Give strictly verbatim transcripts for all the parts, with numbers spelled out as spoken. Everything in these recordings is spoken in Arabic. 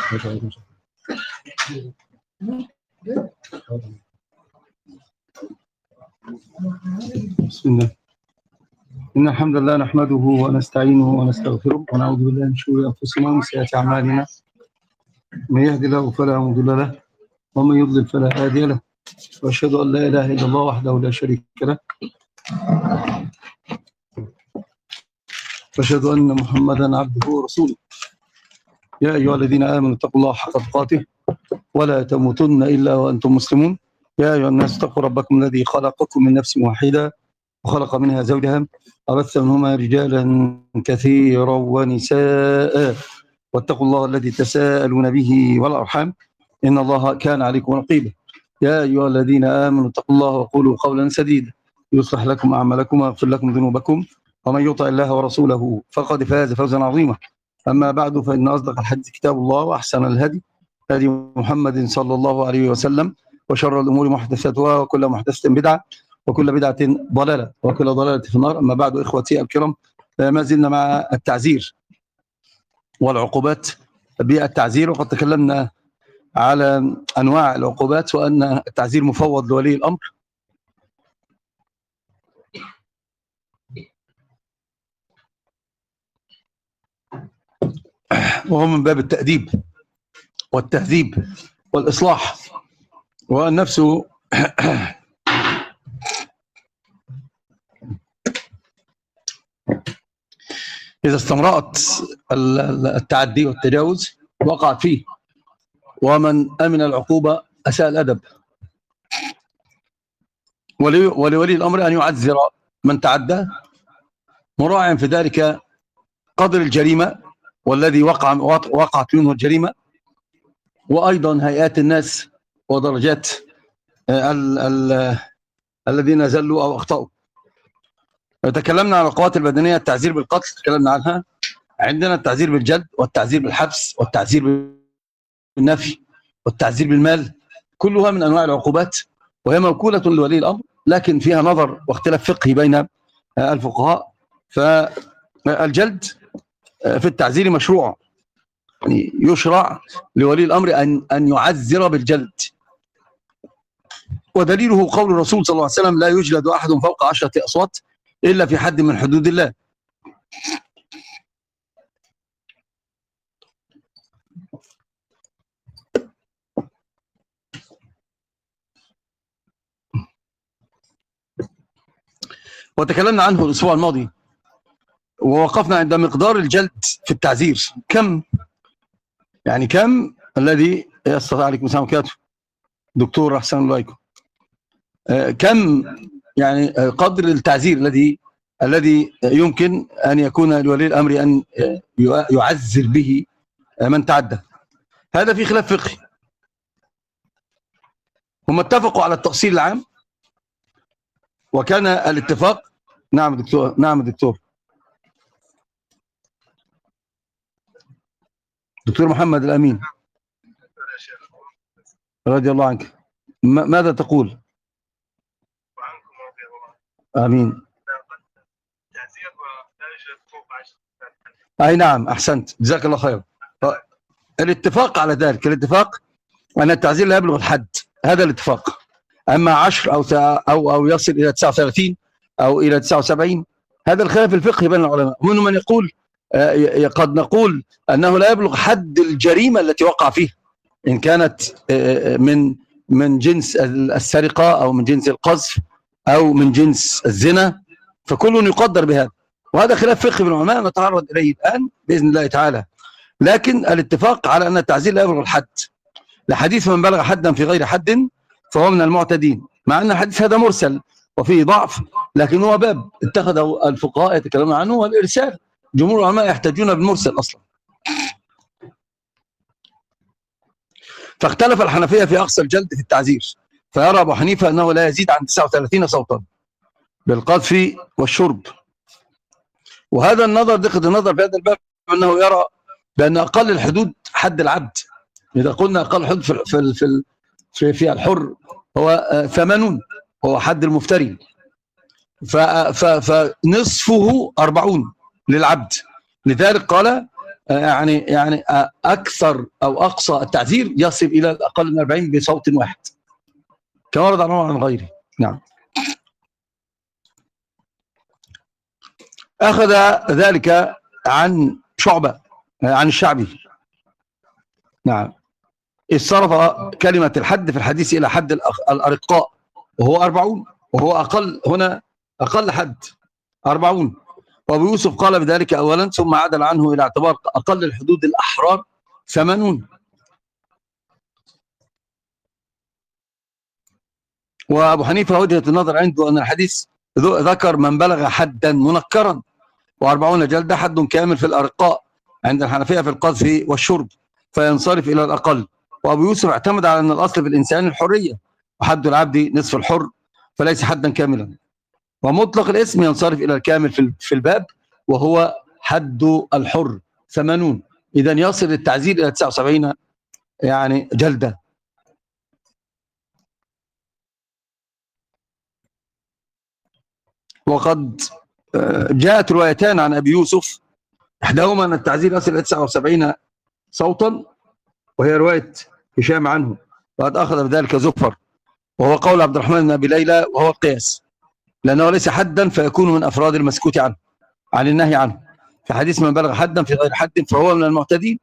بسم الله. إن الحمد لله نحمده ونستعينه ونستغفره ونعوذ بالله من شرور أنفسنا ومن سيئات أعمالنا. من يهد الله فلا مضل له ومن يضلل فلا هادي له، وأشهد أن لا إله إلا الله وحده لا شريك له، وأشهد أن محمدا عبده ورسوله. يا أيها الذين آمنوا اتقوا الله حق تقاته ولا تموتن إلا وأنتم مسلمون. يا أيها الناس اتقوا ربكم الذي خلقكم من نفس واحدة وخلق منها زوجها وبث منهما رجالا كثيرا ونساء، واتقوا الله الذي تساءلون به والأرحام إن الله كان عليكم رقيبا. يا أيها الذين آمنوا اتقوا الله وقولوا قولا سديدا يصلح لكم أعمالكم ويغفر لكم ذنوبكم، ومن يطع الله ورسوله فقد فاز فوزا عظيما. أما بعد، فإن أصدق الحديث كتاب الله، وأحسن الهدي هدي محمد صلى الله عليه وسلم، وشر الأمور محدثاتها، وكل محدثة بدعة، وكل بدعة ضلالة، وكل ضلالة في النار. أما بعد، إخوتي الكرام، ما زلنا مع التعزير والعقوبات بالتعزير، وقد تكلمنا على أنواع العقوبات، وأن التعزير مفوض لولي الأمر، وهو من باب التأديب والتهذيب والإصلاح. والنفس إذا استمرأت التعدي والتجاوز وقعت فيه، ومن أمن العقوبة أساء الأدب. ولولي الأمر أن يعذر من تعدى، مراعيا في ذلك قدر الجريمة والذي وقع وقعت منه الجريمة، وأيضا هيئات الناس ودرجات ال ال الذين زلوا أو أخطأوا. تكلمنا عن العقوبات البدنية. التعزير بالقتل تكلمنا عنها. عندنا التعزير بالجلد، والتعزير بالحبس، والتعزير بالنفي، والتعزير بالمال، كلها من أنواع العقوبات، وهي موكولة لولي الأمر، لكن فيها نظر واختلاف فقهي بين الفقهاء. فالجلد في التعزير مشروع، يعني يشرع لولي الأمر أن أن يعزر بالجلد، ودليله قول الرسول صلى الله عليه وسلم: لا يجلد أحد فوق عشرة أصوات إلا في حد من حدود الله. وتكلمنا عنه الأسبوع الماضي، ووقفنا عند مقدار الجلد في التعزير. كم يعني كم الذي يستطيع عليكم السلام عليكم دكتور أحسن الله عليكم، كم يعني قدر التعزير الذي الذي يمكن أن يكون لولي الأمر أن يعزر به من تعدى؟ هذا في خلاف فقهي. هم اتفقوا على التأصيل العام، وكان الاتفاق. نعم دكتور. نعم دكتور دكتور محمد الأمين رضي الله عنك، ماذا تقول؟ آمين. أي نعم، أحسنت، جزاك الله خير. الاتفاق على ذلك، الاتفاق أن التعزير لا يبلغ الحد، هذا الاتفاق. أما عشر أو أو أو يصل إلى تسعة وثلاثين أو إلى تسعة وسبعين، هذا الخلاف الفقهي بين العلماء. منهم من يقول قد نقول أنه لا يبلغ حد الجريمة التي وقع فيها، إن كانت من من جنس السرقة أو من جنس القذف أو من جنس الزنا، فكل يقدر بهذا. وهذا خلاف فقهي بين العلماء نتعرض إليه الآن بإذن الله تعالى. لكن الاتفاق على أن التعزير لا يبلغ الحد، لحديث من بلغ حدا في غير حد فهو من المعتدين، مع أن الحديث هذا مرسل وفيه ضعف، لكن هو باب اتخذه الفقهاء يتكلمون عنه، والإرسال جمهور العلماء يحتاجون بالمرسل أصلا. فاختلف الحنفية في أقصى الجلد في التعزير، فيرى أبو حنيفة أنه لا يزيد عن تسعة وثلاثين صوتا بالقذف والشرب. وهذا النظر، دقة النظر في هذا الباب، أنه يرى بأن أقل الحدود حد العبد. إذا قلنا أقل حدود في في في, في, في الحر هو ثمانون، هو حد المفتري، فنصفه أربعون للعبد. لذلك قال يعني يعني أكثر أو أقصى التعزير يصل إلى الأقل من أربعين بصوت واحد كما ورد عن عن غيره. نعم. أخذ ذلك عن شعبة عن الشعبي. نعم. إذ صرف كلمة الحد في الحديث إلى حد الأرقاء وهو أربعون، وهو أقل هنا أقل حد أربعون. وأبو يوسف قال بذلك أولا، ثم عدل عنه إلى اعتبار أقل الحدود الأحرار ثمانون. وأبو حنيفة وجهة النظر عنده أن الحديث ذكر من بلغ حدا منكرا، وأربعون جلدة حد كامل في الأرقاء عند الحنفية في القذف والشرب، فينصرف إلى الأقل. وأبو يوسف اعتمد على أن الأصل في الإنسان الحرية، وحد العبد نصف الحر، فليس حدا كاملا. ومطلق الاسم ينصرف إلى الكامل في الباب، وهو حد الحر ثمانون. إذا يصل التعزير إلى تسعة وسبعين يعني جلدة. وقد جاءت روايتان عن أبي يوسف، إحداهما أن التعزير يصل إلى تسعة وسبعين صوتا، وهي رواية هشام عنه، وقد أخذ بذلك زفر، وهو قول عبد الرحمن بن أبي ليلى، وهو القياس، لأنه ليس حدا فيكون من أفراد المسكوت عنه عن النهي عنه. في حديث من بلغ حدا في غير حد فهو من المعتدين.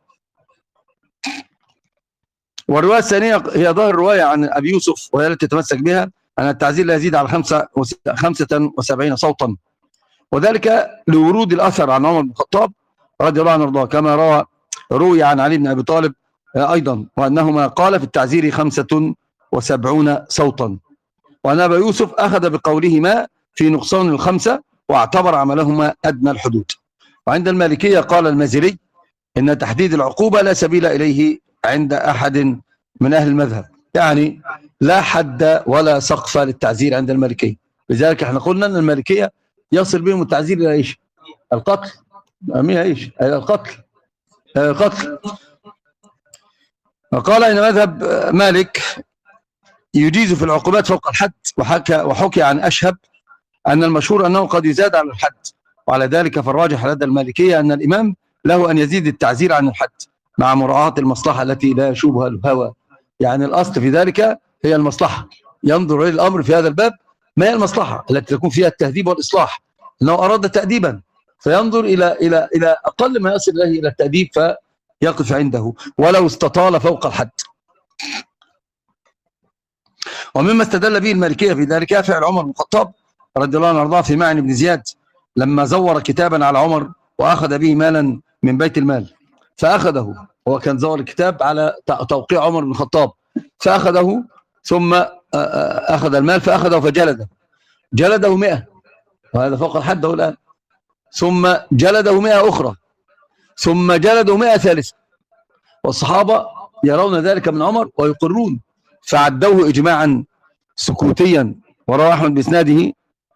والرواية الثانية هي ظاهر رواية عن أبي يوسف، وهي التي تتمسك بها، أن التعزير لا يزيد على خمسة خمسة وسبعين صوتا، وذلك لورود الأثر عن عمر بن الخطاب رضي الله عنه وارضاه، كما روى روي عن علي بن أبي طالب أيضا، وأنهما قال في التعزير خمسة وسبعون صوتا. وأن أبا يوسف أخذ بقولهما في نقصان الخمسة، واعتبر عملهما أدنى الحدود. وعند المالكية قال المازري إن تحديد العقوبة لا سبيل إليه عند أحد من أهل المذهب، يعني لا حد ولا سقف للتعزير عند المالكية. لذلك احنا قلنا أن المالكية يصل بهم التعزير إلى إيش؟ القتل. أميها إيش؟ القتل. القتل. وقال إن مذهب مالك يجيز في العقوبات فوق الحد، وحكى, وحكي عن أشهب أن المشهور أنه قد يزاد على الحد، وعلى ذلك فالراجح لدى المالكية أن الإمام له أن يزيد التعزير عن الحد مع مراعاة المصلحة التي لا يشوبها الهوى. يعني الأصل في ذلك هي المصلحة، ينظر إلى الأمر في هذا الباب ما هي المصلحة التي تكون فيها التهذيب والإصلاح. أنه أراد تأديبا فينظر إلى إلى إلى أقل ما يصل إليه إلى التأديب فيقف عنده ولو استطال فوق الحد. ومما استدل به المالكية في ذلك فعل عمر بن الخطاب رضي الله عنه وارضاه في معن بن زياد، لما زور كتابا على عمر وأخذ به مالا من بيت المال، فأخذه، هو كان زور الكتاب على توقيع عمر بن الخطاب، فأخذه ثم أخذ المال فأخذه فجلده، جلده مئة، وهذا فوق الحد الآن، ثم جلده مئة أخرى، ثم جلده مئة ثالثة، والصحابة يرون ذلك من عمر ويقرون، فعدوه إجماعا سكوتيا. وروى أحمد بإسناده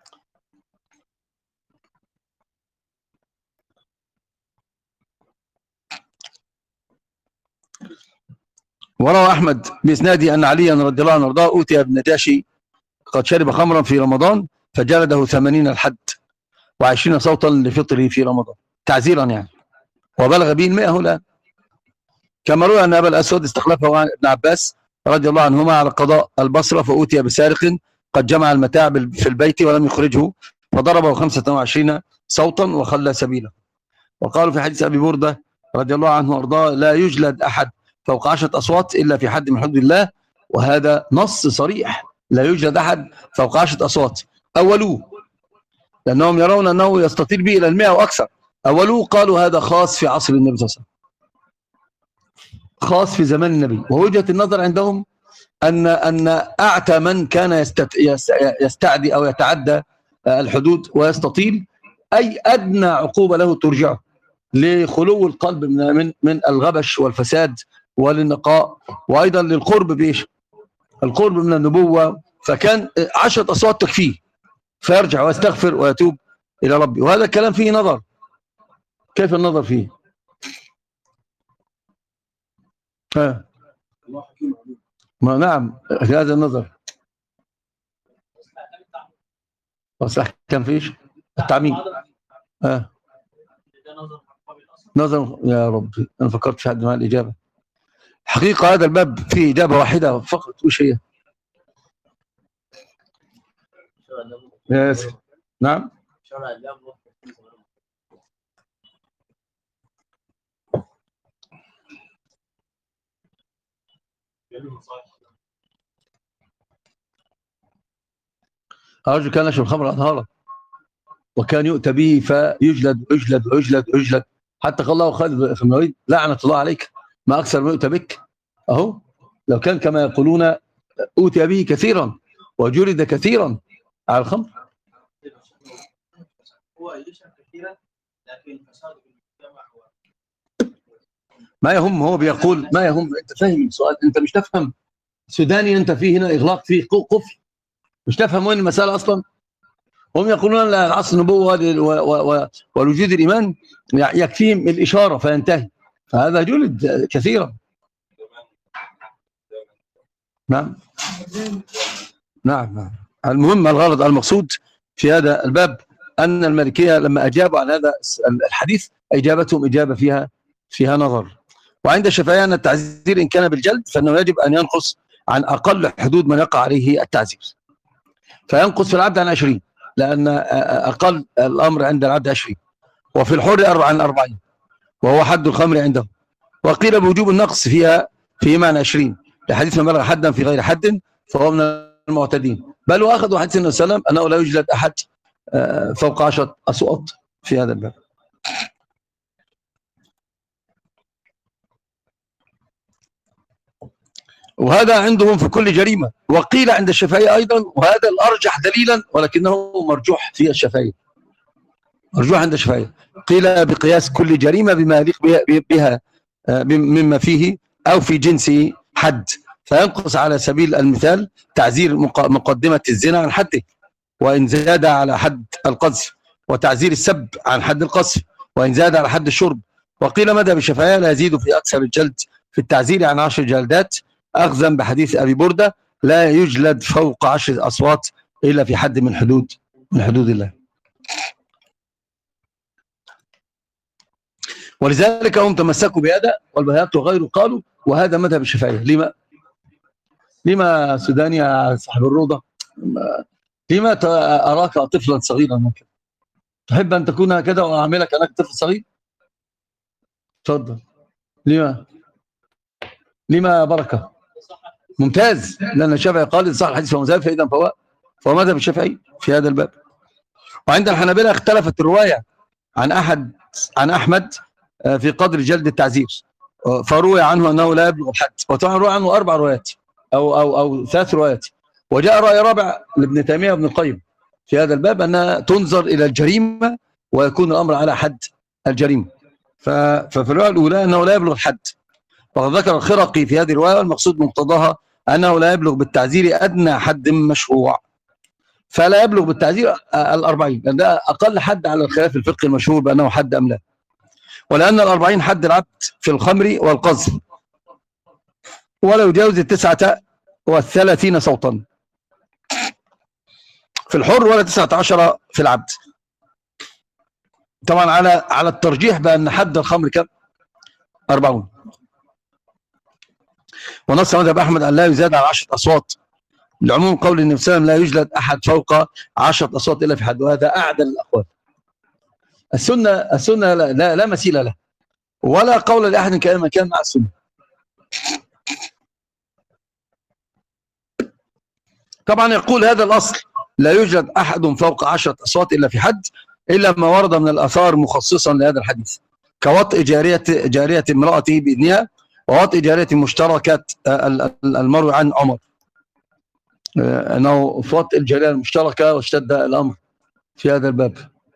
وروى أحمد بإسناده أن عليا رضي الله عنه وارضاه أوتي بالنجاشي قد شرب خمرا في رمضان فجلده ثمانين الحد وعشرين صوتا لفطره في رمضان تعزيرا يعني، وبلغ به المئة الآن. كما روى أن أبا الأسود استخلفه ابن عباس رضي الله عنهما على قضاء البصرة، فأوتي بسارق قد جمع المتاع في البيت ولم يخرجه فضربه خمسة وعشرين صوتا وخلى سبيله. وقالوا في حديث أبي بردة رضي الله عنه وارضاه لا يجلد أحد فوق عشرة أصوات إلا في حد من حدود الله، وهذا نص صريح، لا يجلد أحد فوق عشرة أصوات. أولوه لأنهم يرون أنه يستطيل به إلى المئة وأكثر، أولوه قالوا هذا خاص في عصر النبي صلى الله عليه وسلم، خاص في زمان النبي. ووجهة النظر عندهم أن أن أعتى من كان يستعدي أو يتعدى الحدود ويستطيل أي أدنى عقوبة له ترجعه لخلو القلب من من من الغبش والفساد وللنقاء، وأيضا للقرب بإيش؟ القرب من النبوة، فكان عشرة أصوات تكفيه فيرجع ويستغفر ويتوب إلى ربي. وهذا الكلام فيه نظر. كيف النظر فيه؟ ها. ما نعم في هذا النظر بس كان فيش التعميم. ها. نظرا يا رب، أنا فكرت في حد مع الإجابة. حقيقة هذا الباب فيه إجابة واحدة فقط، وش هي؟ يس. نعم. الرجل كان يشرب الخمر أنهارا وكان يؤتى به فيجلد ويجلد ويجلد ويجلد حتى قال الله خالد بن الوليد لعنة الله عليك ما أكثر ما يؤتى بك. أهو لو كان كما يقولون أوتي به كثيرا وجلد كثيرا على الخمر. ما يهم، هو بيقول ما يهم. أنت فاهم السؤال؟ أنت مش تفهم سوداني، أنت فيه هنا إغلاق، فيه قفل، مش تفهم وين المسألة أصلا. هم يقولون لا، العصر النبوة والوجود الإيمان يكفيهم الإشارة فينتهي، فهذا جلد كثيرا. نعم نعم نعم. المهم الغرض المقصود في هذا الباب أن المالكية لما أجابوا عن هذا الحديث إجابتهم إجابة فيها فيها نظر. وعند الشافعية أن التعزير إن كان بالجلد فإنه يجب أن ينقص عن أقل حدود من يقع عليه التعزير، فينقص في العبد عن عشرين، لأن أقل الأمر عند العبد عشرين، وفي الحر عن أربعين وهو حد الخمر عنده. وقيل بوجوب النقص فيها في معنى عشرين لحديث من بلغ حدا في غير حد فهو من المعتدين، بل وأخذوا حديث النبي صلى الله عليه وسلم أنه لا يجلد أحد فوق عشرة أصوات في هذا الباب. وهذا عندهم في كل جريمة. وقيل عند الشافعية أيضا، وهذا الأرجح دليلا ولكنه مرجوح في الشافعية، مرجوح عند الشافعية، قيل بقياس كل جريمة بما يليق بها مما فيه أو في جنسه حد، فينقص على سبيل المثال تعزير مقدمة الزنا عن حده وإن زاد على حد القذف، وتعزير السب عن حد القذف وإن زاد على حد الشرب. وقيل مذهب الشافعية لا يزيد في أكثر الجلد في التعزير عن عشر جلدات، أخذا بحديث أبي بردة لا يجلد فوق عشر أصوات إلا في حد من حدود من حدود الله. ولذلك هم تمسكوا بهذا، والبهيات وغيره قالوا وهذا مذهب الشافعية. لما لما سوداني يا صاحب الروضة، لما أراك طفلا صغيرا هكذا؟ تحب أن تكون هكذا وأعملك أنك طفل صغير؟ تفضل. لما لما بركة؟ ممتاز، لأن الشافعي قال إن صح الحديث فهو مذهب، فإذا فهو فهو مذهب الشافعي في هذا الباب. وعند الحنابلة اختلفت الرواية عن أحد عن أحمد في قدر جلد التعزير، فروي عنه أنه لا يبلغ الحد، وطبعا روي عنه أربع روايات أو أو أو ثلاث روايات. وجاء رأي رابع لابن تيمية وابن القيم في هذا الباب أنها تنظر إلى الجريمة ويكون الأمر على حد الجريمة. ففي الرواية الأولى أنه لا يبلغ الحد، وقد ذكر الخرقي في هذه الرواية والمقصود مقتضاها أنه لا يبلغ بالتعزير أدنى حد مشروع، فلا يبلغ بالتعزير الأربعين، لأن ده أقل حد على الخلاف الفقهي المشهور بأنه حد أم لا. ولأن الأربعين حد العبد في الخمر والقذف، ولا يجاوز التسعة والثلاثين صوتا في الحر ولا تسعة عشر في العبد. طبعا على على الترجيح بأن حد الخمر كم؟ أربعون. ونص مذهب أحمد أن لا يزاد على عشرة أصوات لعموم قول النبي صلى الله عليه وسلم لا يجلد أحد فوق عشرة أصوات إلا في حد، وهذا أعدل الأقوال. السنة السنة لا, لا, لا مثيل له، ولا قول لأحد كان كان مع السنة. طبعا يقول هذا الأصل لا يوجد أحد فوق عشرة أصوات إلا في حد، إلا ما ورد من الآثار مخصصا لهذا الحديث، كوطئ جارية جارية امرأته بإذنها، ووطئ جارية مشتركة المروي عن عمر أنه في وطئ الجارية المشتركة واشتد الأمر في هذا الباب.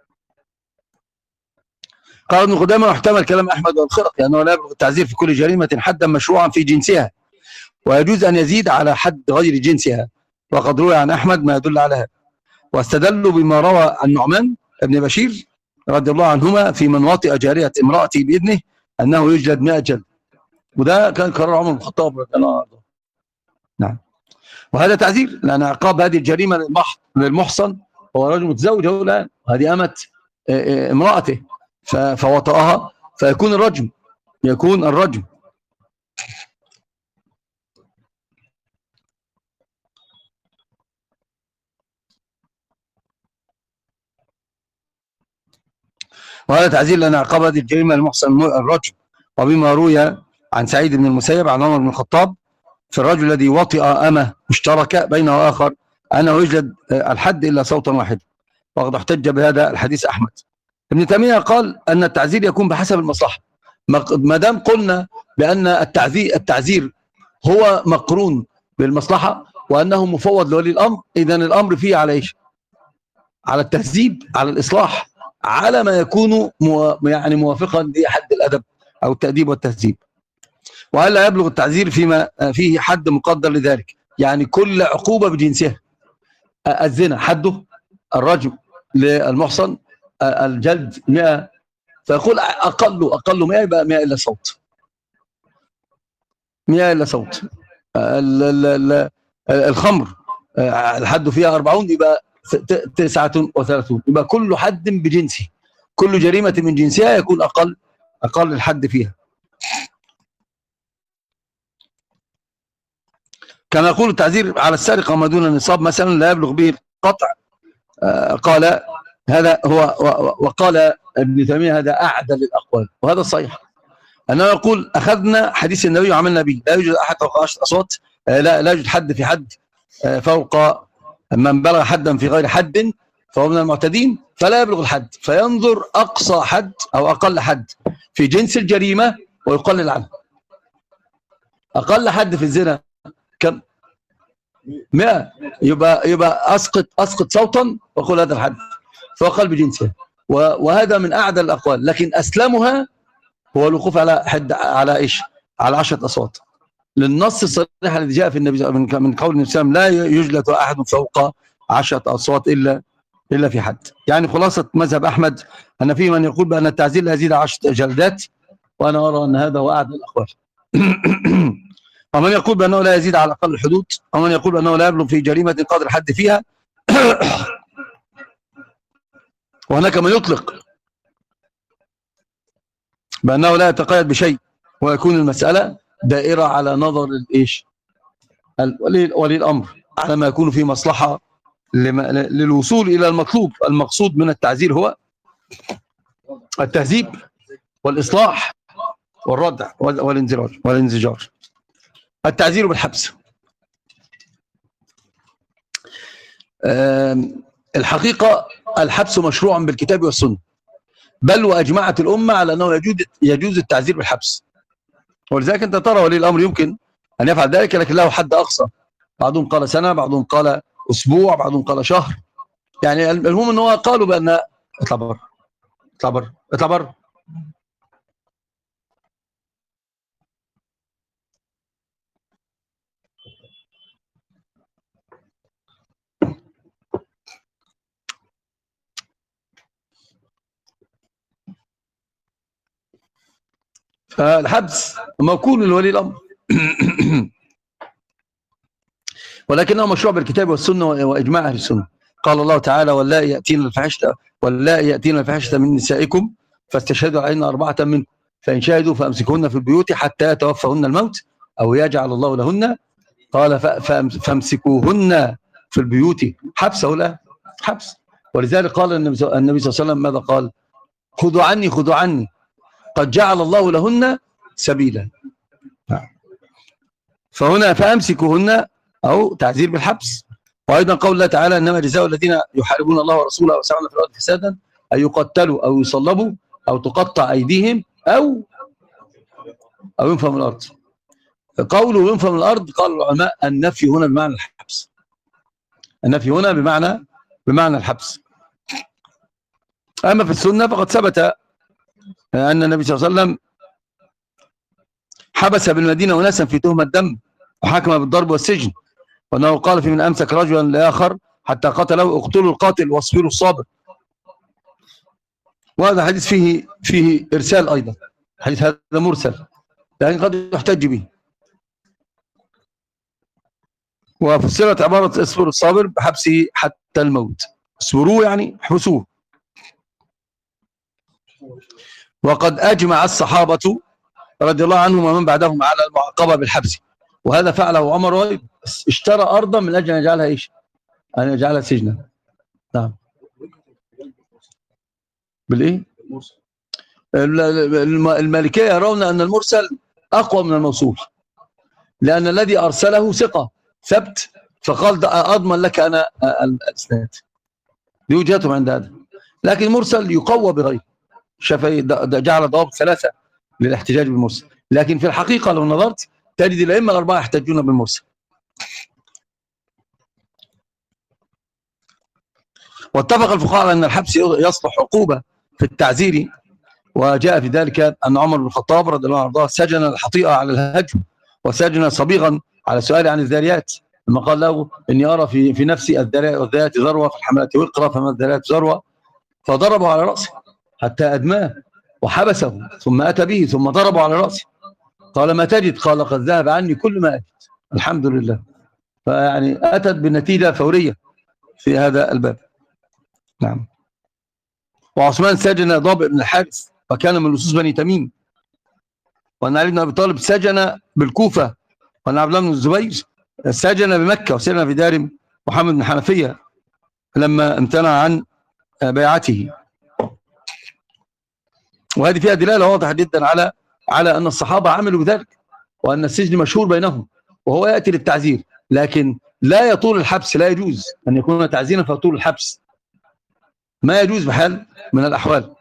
قال ابن قدامة واحتمل كلام أحمد والخرقي يعني أنه لا يبلغ التعزير في كل جريمة حدا مشروعا في جنسها، ويجوز أن يزيد على حد غير جنسها، وقد روي عن أحمد ما يدل على هذا. واستدلوا بما روى عن نعمان بن بشير رضي الله عنهما في من وطئ جارية امرأته بإذنه أنه يجلد مئة جلد، وده كان قرار عمر بن الخطاب رضي الله عنه. نعم. وهذا تعزير، لأن عقاب هذه الجريمة للمحصن هو رجل متزوج هو الآن، وهذه أمت امرأته فوطأها، فيكون الرجم، يكون الرجم. وهذا تعزير لأن عقاب هذه الجريمة المحسن الرجم. وبما روي عن سعيد بن المسيب عن عمر بن الخطاب في الرجل الذي وطئ أمه مشتركة بينه وآخر أنه يجلد الحد إلا صوتا واحدا، وقد احتج بهذا الحديث أحمد. ابن تيمية قال أن التعزير يكون بحسب المصلحة. ما دام قلنا بأن التعزير التعزير هو مقرون بالمصلحة وأنه مفوض لولي الأمر، إذن الأمر فيه على إيش؟ على التهذيب، على الإصلاح، على ما يكون مو يعني موافقا لحد الأدب أو التأديب والتهذيب. وألا يبلغ التعزير فيما فيه حد مقدر لذلك، يعني كل عقوبة بجنسها. الزنا حده الرجم للمحصن الجلد مئة، فيقول أقل أقل مئة يبقى مئة إلا صوت، مئة إلا صوت. الخمر الحد فيها أربعون يبقى تسعة وثلاثون، يبقى كل حد بجنسه، كل جريمة من جنسها يكون أقل أقل الحد فيها. كما يقول التعزير على السرقة ما دون النصاب مثلا لا يبلغ به القطع. قال هذا هو، وقال ابن تيمية هذا أعدل الأقوال، وهذا الصحيح أنه يقول أخذنا حديث النبي وعملنا به، لا يوجد أحد فوق عشرة أصوات، لا لا يوجد حد في حد فوق من بلغ حدا في غير حد فهو من المعتدين، فلا يبلغ الحد، فينظر أقصى حد أو أقل حد في جنس الجريمة ويقلل عنه. أقل حد في الزنا كم؟ مئة، يبقى يبقى أسقط أسقط صوتا وأقول هذا الحد فأقل بجنسه، وهذا من أعدل الأقوال. لكن أسلمها هو الوقوف على حد على إيش؟ على عشرة أصوات، للنص الصريح الذي جاء في النبي من قول النبي صلى الله عليه وسلم لا يجلد أحد فوق عشرة أصوات إلا إلا في حد. يعني خلاصة مذهب أحمد أن في من يقول بأن التعزير لا يزيد عشرة جلدات، وأنا أرى أن هذا هو أعدل الأقوال. ومن يقول بأنه لا يزيد على أقل الحدود، ومن يقول بأنه لا يبلغ في جريمة قدر الحد فيها. وهناك من يطلق بأنه لا يتقيد بشيء، ويكون المسألة دائرة على نظر الإيش؟ ولي الأمر، على ما يكون في مصلحة للوصول إلى المطلوب. المقصود من التعزير هو التهذيب والإصلاح والردع والانزجار والانزجار. التعزير بالحبس، الحقيقة الحبس مشروع بالكتاب والسنة، بل وأجمعت الأمة على أنه يجوز يجوز التعزير بالحبس. ولذلك أنت ترى ولي الأمر يمكن أن يفعل ذلك، لكن له حد أقصى، بعضهم قال سنة، بعضهم قال أسبوع، بعضهم قال شهر. يعني المهم أنه قالوا بأن اطلع بره اطلع بره اطلع بره. فالحبس موكول لولي الأمر ولكنه مشروع بالكتاب والسنة وإجماع أهل السنة. قال الله تعالى واللائي يأتين الفاحشة واللائي يأتين الفاحشة من نسائكم فاستشهدوا علينا أربعة منكم فإن شهدوا فأمسكوهن في البيوت حتى يتوفاهن الموت أو يجعل الله لهن. قال فامسكوهن في البيوت حبس ولا حبس. ولذلك قال النبي صلى الله عليه وسلم ماذا قال؟ خذوا عني خذوا عني قد جعل الله لهن سبيلا. فهنا فامسكوهن أو تعزير بالحبس. وأيضا قول الله تعالى إنما جزاء الذين يحاربون الله ورسوله ويسعون في الأرض فسادا أن يقتلوا أو يصلبوا أو تقطع أيديهم أو أو ينفوا من الأرض. قوله ينفوا من الأرض قال العلماء النفي هنا بمعنى الحبس، النفي هنا بمعنى بمعنى الحبس. أما في السنة فقد ثبت أن النبي صلى الله عليه وسلم حبس بالمدينة أناسا في تهمة دم وحكم بالضرب والسجن، وأنه قال في من أمسك رجلا لآخر حتى قتله اقتلوا القاتل واصبروا الصابر. وهذا حديث فيه فيه إرسال أيضا، حديث هذا مرسل لكن قد يحتج به. وفسرت عبارة اصبروا الصابر بحبسه حتى الموت، اصبروه يعني احبسوه. وقد أجمع الصحابة رضي الله عنهم ومن بعدهم على المعاقبة بالحبس، وهذا فعله عمر وغيره، اشترى أرضا من أجل أن يجعلها إيش؟ أن يجعلها سجنا. نعم. بالإيه؟ المالكية يرون أن المرسل أقوى من الموصول، لأن الذي أرسله ثقة ثبت، فقال أضمن لك أنا الإسناد. دي وجهتهم عند هذا، لكن المرسل يقوى بغيره. الشافعي جعل ضوابط ثلاثة للاحتجاج بالمرسل، لكن في الحقيقة لو نظرت تجد الأئمة الأربعة يحتجون بالمرسل. واتفق الفقهاء على أن الحبس يصلح عقوبة في التعزير، وجاء في ذلك أن عمر بن الخطاب رضي الله عنه سجن الحطيئة على الهجر، وسجن صبيغا على سؤال عن الذاريات، لما قال له إني أرى في في نفسي الذاريات ذروة في الحملة وقرة فما الذاريات ذروة، فضربه على رأسه حتى أدماه وحبسه، ثم أتى به ثم ضربه على رأسه. قال ما تجد؟ قال قد ذهب عني كل ما أجد، الحمد لله. فيعني أتت بالنتيجة فورية في هذا الباب. نعم. وعثمان سجن ضابئ بن الحارث وكان من لصوص بني تميم، وأن علي بن أبي طالب سجن بالكوفة، وأن عبد الله بن الزبير سجن بمكة وسجن في دار محمد بن حنفية لما امتنع عن بيعته. وهذه فيها دلالة واضحة جدا على على أن الصحابة عملوا بذلك، وأن السجن مشهور بينهم، وهو يأتي للتعزير، لكن لا يطول الحبس، لا يجوز أن يكون تعزيرا فيطول الحبس، ما يجوز بحال من الأحوال.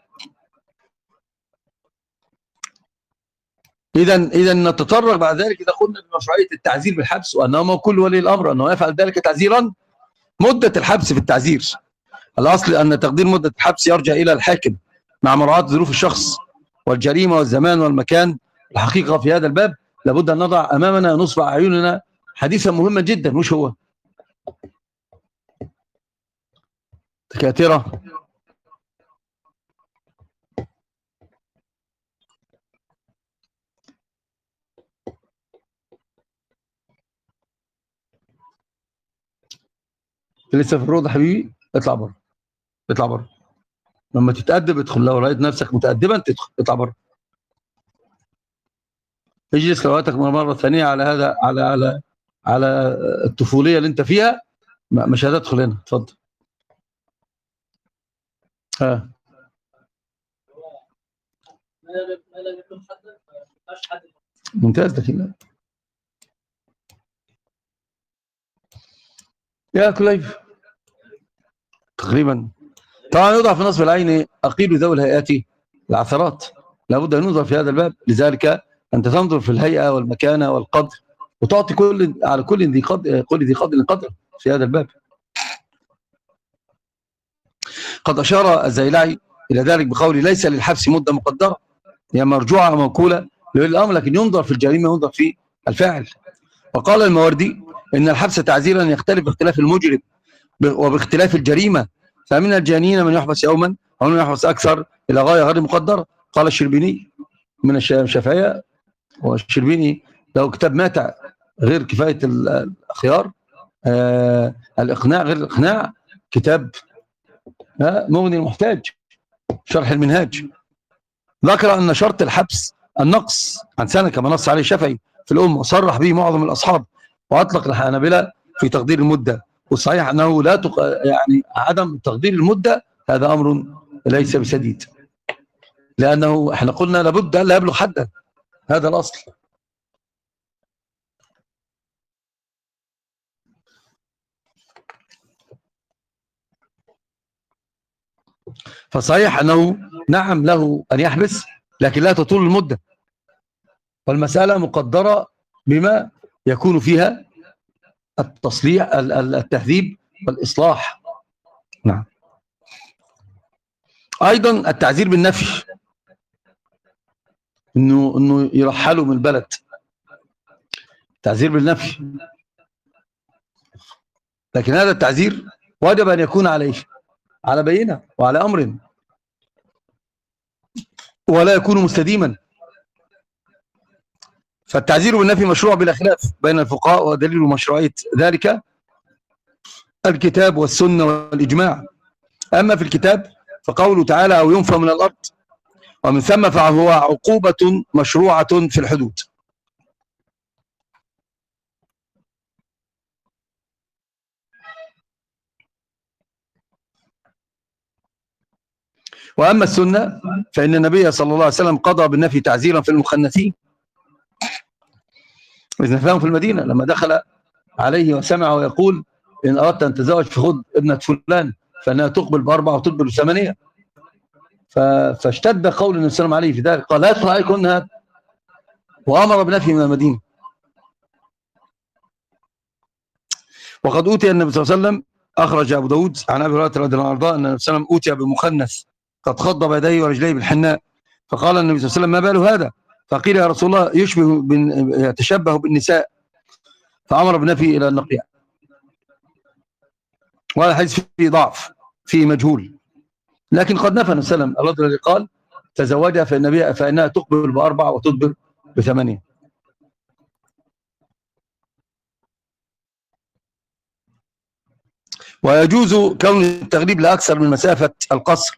إذا إذا نتطرق بعد ذلك إذا قلنا بمشروعية التعزير بالحبس، وأنه كل ولي الأمر أنه يفعل ذلك تعزيرا. مدة الحبس في التعزير الأصل أن تقدير مدة الحبس يرجع إلى الحاكم مع مراعاة ظروف الشخص والجريمة والزمان والمكان. الحقيقة في هذا الباب لابد أن نضع أمامنا نصب أعيننا حديثا مهما جدا، مش هو دكاترة لسه في الروضة حبيبي، اطلع بره، اطلع بره. لما تتأدب ادخل، لو رأيت نفسك متأدبا تدخل، اطلع بره. اجلس رواتك مرة ثانية على هذا، على على على الطفولية اللي انت فيها، مش هتدخل هنا. اتفضل. ها ممتاز. ده كده يا كليف تقريبا. طبعا يوضع في نصب العين أقيل ذوي الهيئات العثرات، لابد أن ينظر في هذا الباب. لذلك أنت تنظر في الهيئة والمكانة والقدر، وتعطي كل على كل ذي قدر كل ذي قدر قدر في هذا الباب. قد أشار الزيلعي إلى ذلك بقوله ليس للحبس مدة مقدرة، هي مرجوعة ومنقولة لولي الأمر، لكن ينظر في الجريمة ينظر في الفاعل. وقال الماوردي إن الحبس تعزيرا يختلف باختلاف المجرم وباختلاف الجريمة، فمن الجانين من يحبس يوما ومن يحبس أكثر إلى غاية غير مقدرة. قال الشربيني من الشافعية، والشربيني له كتاب ماتع غير كفاية الأخيار، آه الإقناع غير الإقناع، كتاب آه مغني المحتاج، شرح المنهاج. ذكر أن شرط الحبس النقص عن سنة كما نص عليه الشافعي في الأم، وصرح به معظم الأصحاب، وأطلق الحنابلة في تقدير المدة. والصحيح أنه لا تق... يعني عدم تقدير المدة هذا أمر ليس بسديد، لأنه احنا قلنا لابد أن لا يبلغ حدا، هذا الأصل. فصحيح أنه نعم له أن يحبس، لكن لا تطول المدة، والمسألة مقدرة بما يكون فيها التصليح التهذيب والإصلاح. نعم. أيضا التعزير بالنفي، إنه إنه يرحلوا من البلد، تعزير بالنفي، لكن هذا التعزير واجب أن يكون على على بينة وعلى أمر، ولا يكون مستديما. فالتعزير بالنفي مشروع بلا خلاف بين الفقهاء، ودليل مشروعية ذلك الكتاب والسنة والإجماع. أما في الكتاب فقوله تعالى أو ينفى من الأرض، ومن ثم فهو عقوبة مشروعة في الحدود. وأما السنة فإن النبي صلى الله عليه وسلم قضى بالنفي تعزيرا في المخنثين إذ نفاهم في المدينة لما دخل عليه وسمع ويقول إن أردت أن تزوج فخذ ابنة فلان فإنها تقبل بأربعة وتقبل بثمانية. فاشتد قول النبي صلى الله عليه وسلم عليه في ذلك، قال لا يدخل عليكم هذا، وأمر بنفي من المدينة. وقد أوتي النبي صلى الله عليه وسلم، أخرج أبو داود عن أبي هريرة رضي الله عنه أن النبي صلى الله عليه وسلم أوتي بمخنث قد خضب يديه ورجليه بالحناء، فقال النبي صلى الله عليه وسلم ما بال هذا؟ فقيل يا رسول الله يشبه يتشبه بالنساء، فأمر بنفي إلى النقيع. وهذا حديث فيه ضعف، فيه مجهول، لكن قد نفى النبي صلى الله عليه وسلم الرجل الذي قال تزوجها فإن فإنها تقبل بأربعة وتدبر بثمانية. ويجوز كون التغريب لأكثر من مسافة القصر،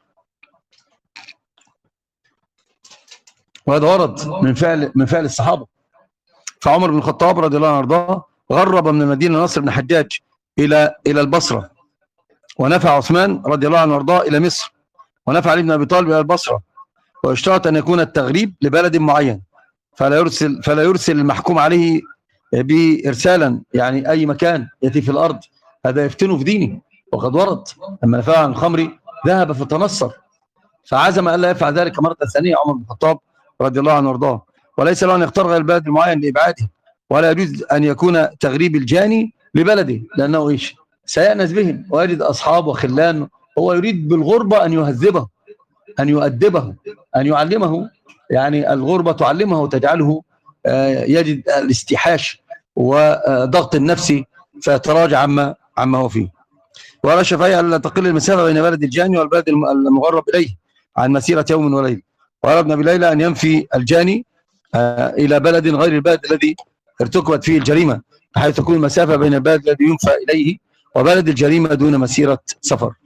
وهذا ورد من فعل من فعل الصحابة. فعمر بن الخطاب رضي الله عنه وارضاه غرب من المدينة نصر بن حجاج إلى إلى البصرة، ونفع عثمان رضي الله عنه وارضاه إلى مصر، ونفع علي بن أبي طالب إلى البصرة. واشترط أن يكون التغريب لبلد معين، فلا يرسل فلا يرسل المحكوم عليه بإرسالا يعني أي مكان يأتي في الأرض، هذا يفتنه في دينه. وقد ورد لما نفع عن الخمر ذهب فتنصر، فعزم ألا يفعل ذلك مرة ثانية عمر بن الخطاب رضي الله عنه وارضاه، وليس له أن يختار غير البلد المعين لإبعاده. ولا يجوز أن يكون تغريب الجاني لبلده، لأنه إيش سيأنس بهم ويجد أصحاب وخلان، هو يريد بالغربة أن يهذبه، أن يؤدبه، أن يعلمه. يعني الغربة تعلمه وتجعله يجد الاستيحاش وضغط النفسي فيتراجع عما عما هو فيه. ولا الشافعي ألا تقل المسافة بين بلد الجاني والبلد المغرب إليه عن مسيرة يوم وليلة. وقال ابن أبي ليلى أن ينفي الجاني إلى بلد غير البلد الذي ارتكبت فيه الجريمة، حيث تكون المسافة بين البلد الذي ينفى إليه وبلد الجريمة دون مسيرة سفر.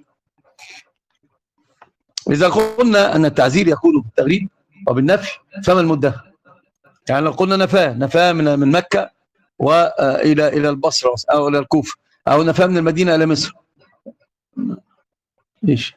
إذا قلنا أن التعزير يكون بالتغريب وبالنفي فما المدة؟ يعني لو قلنا نفاه نفاه من من مكة وإلى إلى البصرة أو إلى الكوفة، أو نفاه من المدينة إلى مصر، إيش؟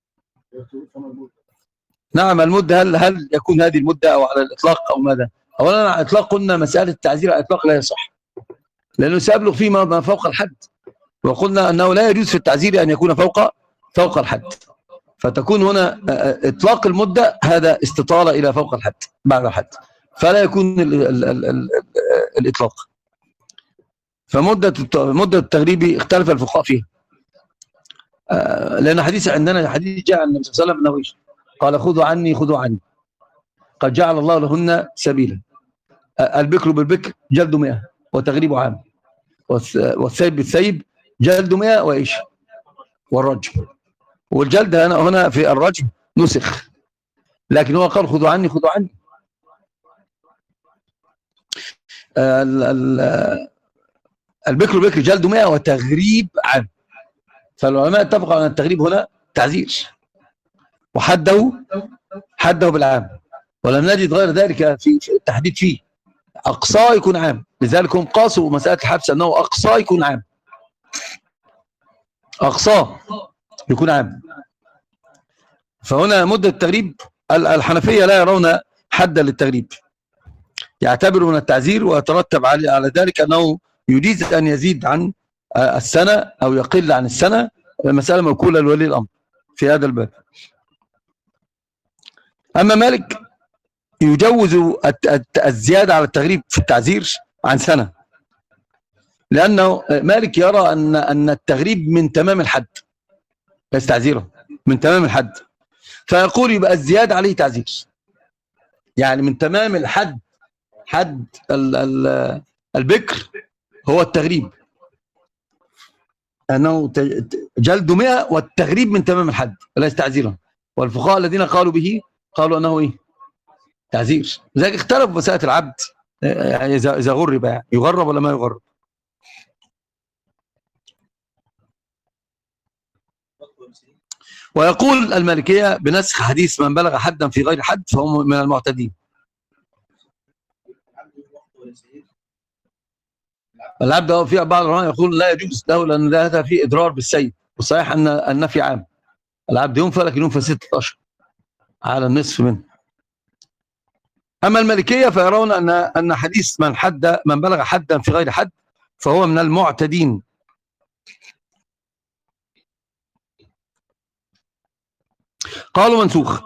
نعم المدة، هل هل يكون هذه المدة أو على الإطلاق أو ماذا؟ أولا على الإطلاق قلنا مسألة التعزير على الإطلاق لا يصح، لأنه سيبلغ فيه ما فوق الحد، وقلنا أنه لا يجوز في التعزير أن يكون فوق فوق الحد، فتكون هنا إطلاق المدة هذا استطالة إلى فوق الحد بعد الحد، فلا يكون ال ال ال ال الإطلاق. فمدة مدة التغريب اختلف الفقهاء فيها، لأن حديث عندنا حديث جاء عن النبي صلى الله عليه وسلم قال خذوا عني خذوا عني قد جعل الله لهن سبيلا، البكر بالبكر جلد مئة وتغريب عام، والثيب بالثيب جلد مئة وإيش والرجم. والجلد هنا هنا في الرجم نسخ، لكن هو قال خذوا عني خذوا عني. البكر بالبكر جلد مئة وتغريب عام، فالعلماء اتفقوا على التغريب هنا تعزير، وحده حده بالعام، ولم نجد غير ذلك في التحديد فيه. أقصاه يكون عام، لذلك هم قاسوا مسألة الحبس أنه أقصاه يكون عام، أقصاه يكون عام. فهنا مدة التغريب الحنفية لا يرون حدا للتغريب، يعتبروا من التعزير ويترتب على ذلك أنه يجيز أن يزيد عن السنة أو يقل عن السنة، المسألة موكولة لولي الأمر في هذا الباب. أما مالك يجوز الزيادة على التغريب في التعزير عن سنة، لأنه مالك يرى أن أن التغريب من تمام الحد، ليس تعزيره، من تمام الحد، فيقول يبقى الزيادة عليه تعزير، يعني من تمام الحد حد ال ال البكر هو التغريب، أنه جلد مئة والتغريب من تمام الحد ليس تعزيرا. والفقهاء الذين قالوا به قالوا أنه إيه تعزير. لذلك اختلفوا في مسألة العبد، يعني إذا إذا غرب يعني يغرب ولا ما يغرب. ويقول المالكية بنسخ حديث من بلغ حدا في غير حد فهو من المعتدين. العبد في بعض العلماء يقول لا يجوز له لأن هذا فيه إضرار بالسيد، والصحيح أن النفي عام، العبد ينفى لكن ينفى ستة أشهر على النصف منه. أما المالكية فيرون أن أن حديث من حد من بلغ حدا في غير حد فهو من المعتدين. قالوا منسوخ،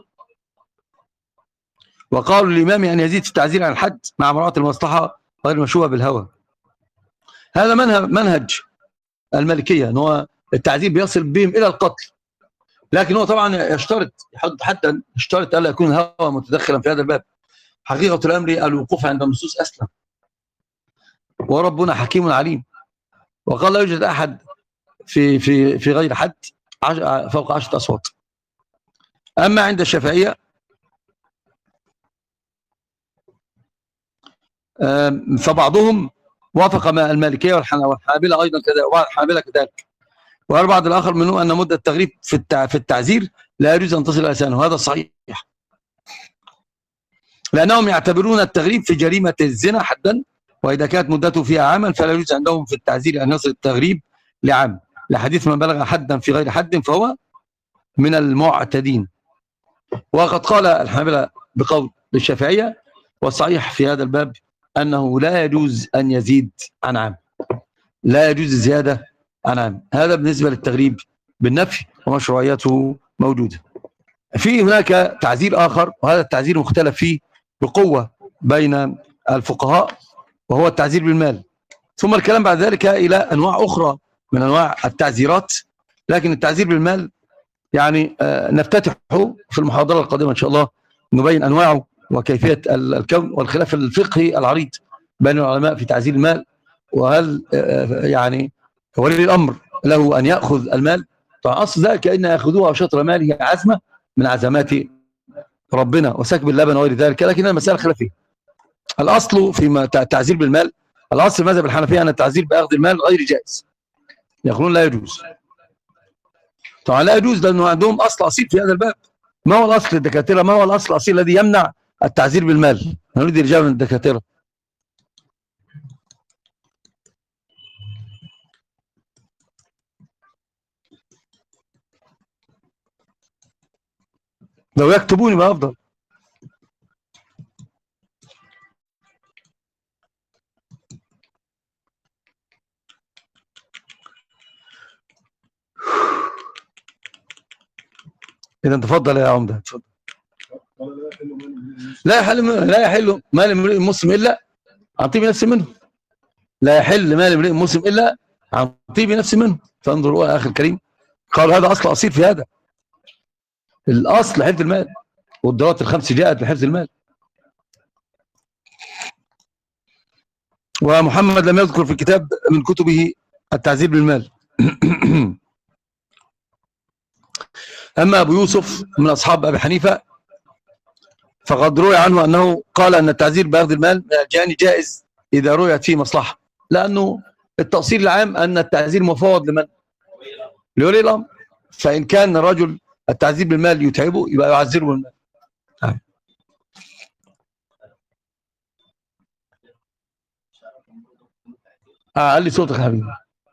وقالوا للإمام أن يزيد في التعزير عن الحد مع مراعاة المصلحة غير المشوبة بالهوى. هذا منهج منهج المالكية، أن هو التعزير بيصل بهم إلى القتل، لكن هو طبعا يشترط حتى يشترط ألا يكون الهوى متدخلا في هذا الباب. حقيقة الأمر الوقوف عند النصوص أسلم، وربنا حكيم عليم، وقال لا يوجد أحد في في في غير حد فوق عشرة أصوات. أما عند الشافعية فبعضهم وافق مع المالكية والحنابلة أيضا كذلك، والحنابلة كذلك، والبعض الآخر منهم أن مدة التغريب في في التعزير لا يجوز أن تصل إلى سنة، وهذا صحيح، لأنهم يعتبرون التغريب في جريمة الزنا حدا، وإذا كانت مدته فيها عاما فلا يجوز عندهم في التعزير أن يصل التغريب لعام، لحديث من بلغ حدا في غير حد فهو من المعتدين. وقد قال الحنابلة بقول للشافعية، والصحيح في هذا الباب أنه لا يجوز أن يزيد عن عام، لا يجوز الزيادة عن عام. هذا بالنسبة للتغريب بالنفي ومشروعيته موجودة. في هناك تعزير آخر، وهذا التعزير مختلف فيه بقوة بين الفقهاء، وهو التعزير بالمال. ثم الكلام بعد ذلك إلى أنواع أخرى من أنواع التعزيرات، لكن التعزير بالمال يعني نفتتحه في المحاضرة القادمة إن شاء الله، نبين أنواعه وكيفية الكون والخلاف الفقهي العريض بين العلماء في تعزير المال، وهل يعني ولي الأمر له أن يأخذ المال. طبعا أصل ذلك أن يأخذوها شطر مال هي عزمة من عزمات ربنا وسكب اللبن وغير ذلك، لكن المسألة خلافية. الأصل في التعزير بالمال، الأصل في مذهب الحنفية أن التعزير بأخذ المال غير جائز، يقولون لا يجوز. طبعا لا يجوز لأنه عندهم أصل أصيل في هذا الباب. ما هو الأصل للدكاترة؟ ما هو الأصل الأصيل الذي يمنع التعزير بالمال؟ نريد رجال من الدكاترة. لو يكتبوني ما أفضل. إذا تفضل يا عمدة، تفضل. لا يحل لا يحل مال امرئ مسلم إلا عن طيب نفس منه. لا يحل مال امرئ مسلم إلا عن طيب نفس منه. فانظروا يا أخي الكريم، قال هذا أصل أصيل في هذا. الأصل حفظ المال، والدورات الخمس جاءت لحفظ المال. ومحمد لم يذكر في كتاب من كتبه التعزير بالمال. أما أبو يوسف من أصحاب أبي حنيفة فقد روي عنه أنه قال أن التعزير بأخذ المال من الجاني جائز إذا رؤيت فيه مصلحة، لأنه التأصيل العام أن التعزير مفوض لمن؟ لولي الأمر. فإن كان الرجل التعزير بالمال يتعبه يبقى يعزره بالمال. آه قال لي صوتك يا حبيبي.